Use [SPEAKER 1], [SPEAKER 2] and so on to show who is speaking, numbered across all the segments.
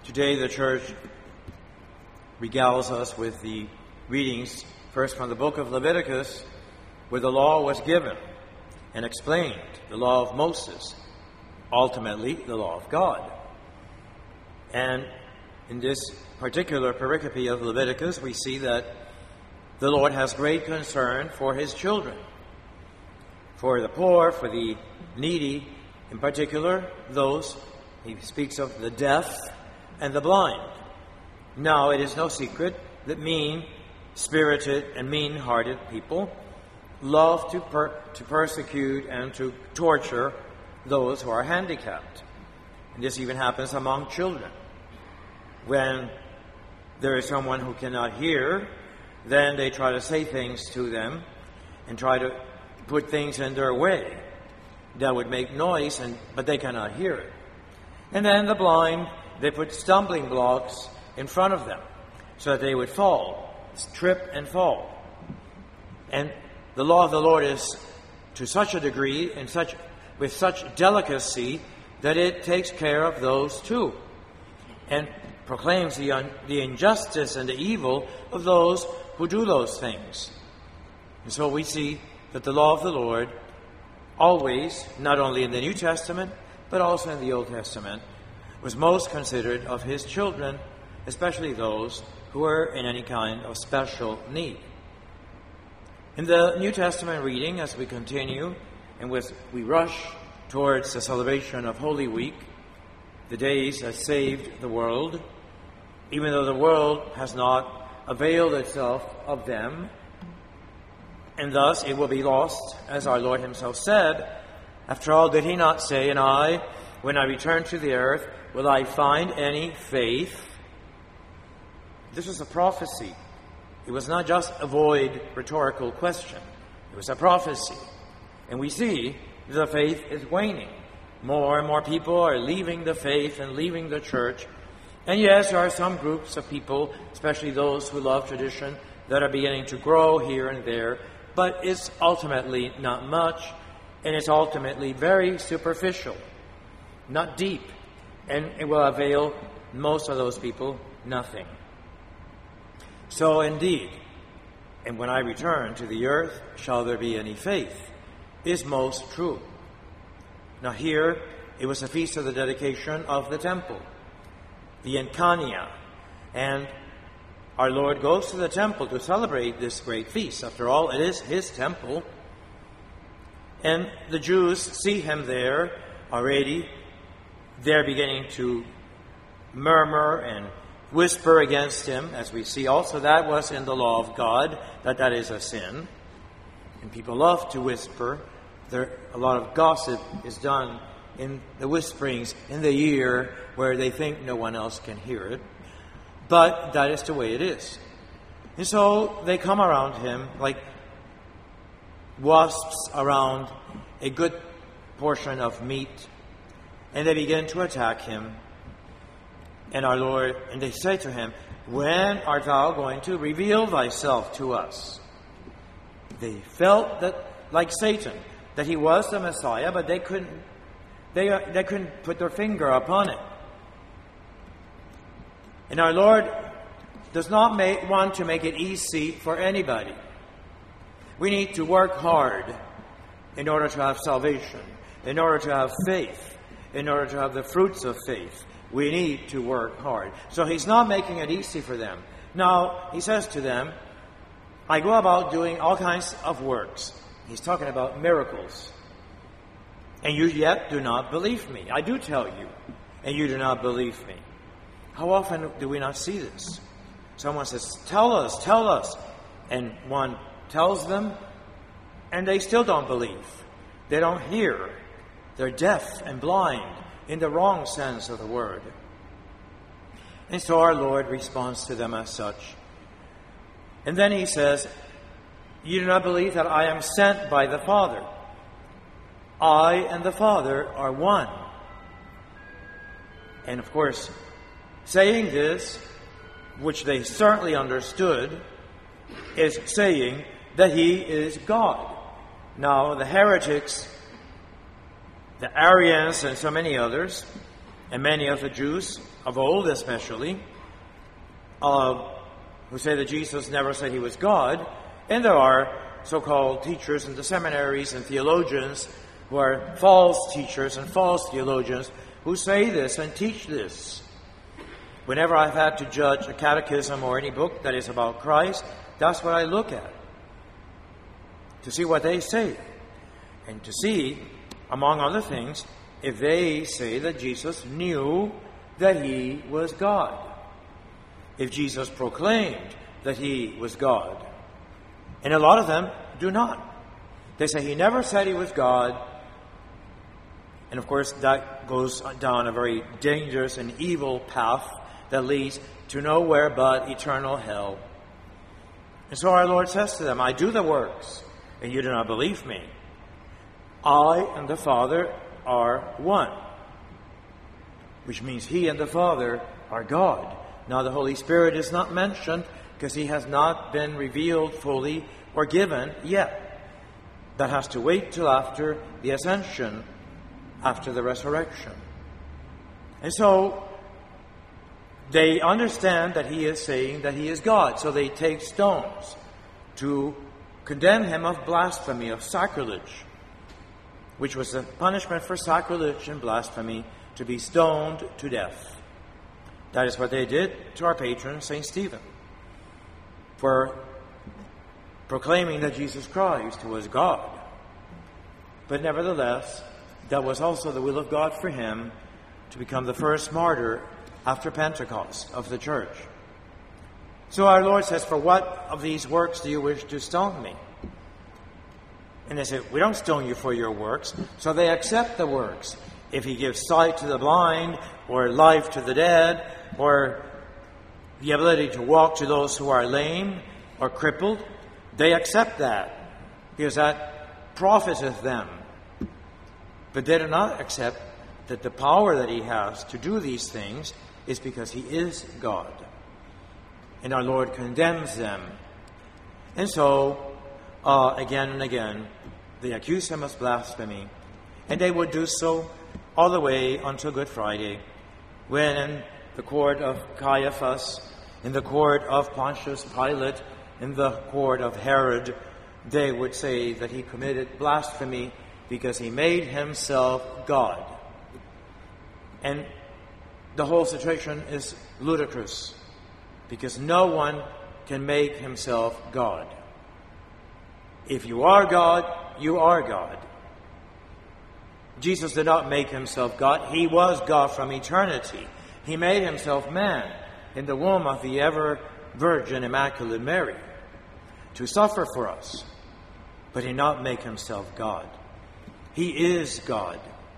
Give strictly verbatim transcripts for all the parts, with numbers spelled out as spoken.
[SPEAKER 1] Today the church regales us with the readings first from the book of Leviticus, where the law was given and explained, the law of Moses, ultimately the law of God. And in this particular pericope of Leviticus, we see that the Lord has great concern for his children, for the poor, for the needy, in particular those, he speaks of the deaf and the blind. Now, it is no secret that mean-spirited and mean-hearted people love to, per- to persecute and to torture those who are handicapped. And this even happens among children. When there is someone who cannot hear, then they try to say things to them and try to put things in their way that would make noise, and but they cannot hear it. And then the blind, they put stumbling blocks in front of them so that they would fall, trip and fall. And the law of the Lord is to such a degree and such with such delicacy that it takes care of those too, and proclaims the, un, the injustice and the evil of those who do those things. And so we see that the law of the Lord always, not only in the New Testament, but also in the Old Testament, was most considered of his children, especially those who were in any kind of special need. In the New Testament reading, as we continue, and with, we rush towards the celebration of Holy Week, the days that saved the world, even though the world has not availed itself of them, and thus it will be lost, as our Lord himself said. After all, did he not say, "And I, when I return to the earth, will I find any faith?" This was a prophecy. It was not just a void rhetorical question. It was a prophecy. And we see the faith is waning. More and more people are leaving the faith and leaving the church. And yes, there are some groups of people, especially those who love tradition, that are beginning to grow here and there. But it's ultimately not much, and it's ultimately very superficial, not deep, and it will avail most of those people nothing. So indeed, and when I return to the earth, shall there be any faith, is most true. Now here, it was a feast of the dedication of the temple, the Enkania, and our Lord goes to the temple to celebrate this great feast. After all, it is his temple. And the Jews see him there already. They're beginning to murmur and whisper against him, as we see also that was in the law of God, that that is a sin. And people love to whisper. There, a lot of gossip is done in the whisperings in the ear where they think no one else can hear it. But that is the way it is. And so they come around him like wasps around a good portion of meat, and they begin to attack him. And our Lord, and they say to him, "When art thou going to reveal thyself to us?" They felt that, like Satan, that he was the Messiah, but they couldn't, they, they couldn't put their finger upon it. And our Lord does not make, want to make it easy for anybody. We need to work hard in order to have salvation, in order to have faith, in order to have the fruits of faith. We need to work hard. So he's not making it easy for them. Now, he says to them, "I go about doing all kinds of works." He's talking about miracles. "And you yet do not believe me. I do tell you, and you do not believe me." How often do we not see this? Someone says, "Tell us, tell us." And one tells them, and they still don't believe. They don't hear. They're deaf and blind in the wrong sense of the word. And so our Lord responds to them as such. And then he says, "You do not believe that I am sent by the Father. I and the Father are one." And of course, saying this, which they certainly understood, is saying that he is God. Now, the heretics, the Arians, and so many others, And many of the Jews, of old especially, uh, who say that Jesus never said he was God, and there are so-called teachers in the seminaries and theologians who are false teachers and false theologians who say this and teach this. Whenever I've had to judge a catechism or any book that is about Christ, that's what I look at, to see what they say, and to see, among other things, if they say that Jesus knew that he was God, if Jesus proclaimed that he was God. And a lot of them do not. They say he never said he was God. And of course, that goes down a very dangerous and evil path that leads to nowhere but eternal hell. And so our Lord says to them, I do the works, and you do not believe me. I and the Father are one, which means he and the Father are God. Now the Holy Spirit is not mentioned because he has not been revealed fully or given yet. That has to wait till after the ascension, after the resurrection. And so they understand that he is saying that he is God, so they take stones to condemn him of blasphemy, of sacrilege, which was the punishment for sacrilege and blasphemy, to be stoned to death. That is what they did to our patron, Saint Stephen, for proclaiming that Jesus Christ was God. But nevertheless, that was also the will of God for him to become the first martyr after Pentecost of the church. So our Lord says, for what of these works do you wish to stone me? And they say, we don't stone you for your works. So they accept the works. If he gives sight to the blind, or life to the dead, or the ability to walk to those who are lame or crippled, they accept that, because that profiteth them. But they do not accept that the power that he has to do these things is because he is God. And our Lord condemns them. And so, uh, again and again, they accuse him of blasphemy. And they would do so all the way until Good Friday, when in the court of Caiaphas, in the court of Pontius Pilate, in the court of Herod, they would say that he committed blasphemy because he made himself God. And the whole situation is ludicrous, because no one can make himself God. If you are God, you are God. Jesus did not make himself God. He was God from eternity. He made himself man in the womb of the ever-Virgin Immaculate Mary to suffer for us. But he did not make himself God. He is God.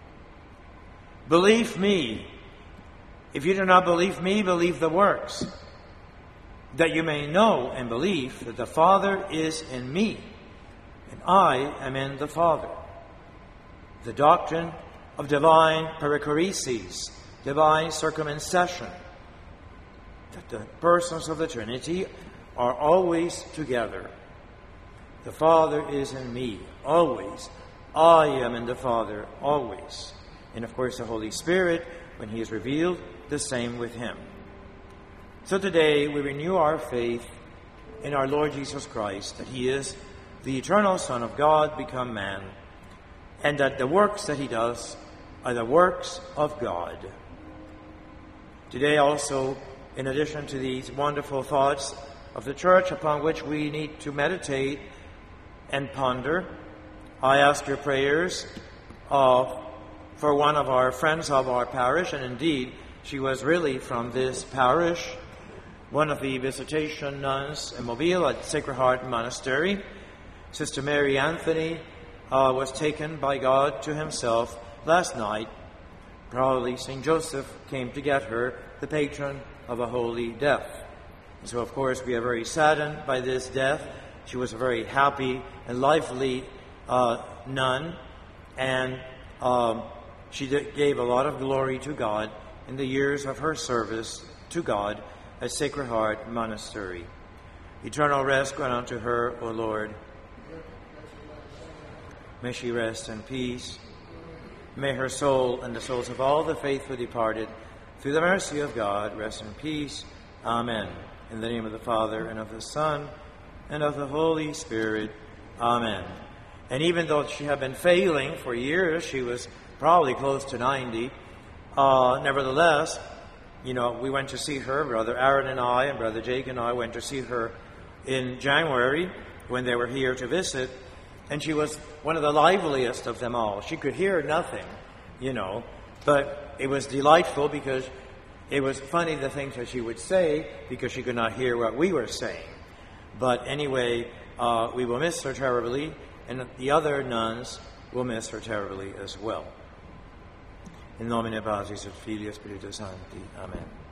[SPEAKER 1] Believe me. If you do not believe me, believe the works, that you may know and believe that the Father is in me, and I am in the Father. The doctrine of divine perichoresis, divine circumcision, that the persons of the Trinity are always together. The Father is in me, always. I am in the Father, always. And of course the Holy Spirit, when he is revealed, the same with him. So today we renew our faith in our Lord Jesus Christ, that he is the eternal Son of God become man, and that the works that he does are the works of God. Today also, in addition to these wonderful thoughts of the Church upon which we need to meditate and ponder, I ask your prayers uh, for one of our friends of our parish, and indeed, she was really from this parish, one of the visitation nuns in Mobile at Sacred Heart Monastery. Sister Mary Anthony uh, was taken by God to himself last night. Probably Saint Joseph came to get her, the patron of a holy death. And so, of course, we are very saddened by this death. She was a very happy and lively uh, nun, and um, she did, gave a lot of glory to God in the years of her service to God at Sacred Heart Monastery. Eternal rest grant unto her, O Lord. May she rest in peace. May her soul and the souls of all the faithful departed, through the mercy of God, rest in peace. Amen. In the name of the Father, and of the Son, and of the Holy Spirit. Amen. And even though she had been failing for years, she was probably close to ninety, uh, nevertheless, you know, we went to see her, Brother Aaron and I, and Brother Jake and I went to see her in January when they were here to visit, and she was one of the liveliest of them all. She could hear nothing, you know, but it was delightful because it was funny the things that she would say because she could not hear what we were saying. But anyway, uh, we will miss her terribly, and the other nuns will miss her terribly as well. In nomine Patris et Filii et Spiritus Sancti. Amen.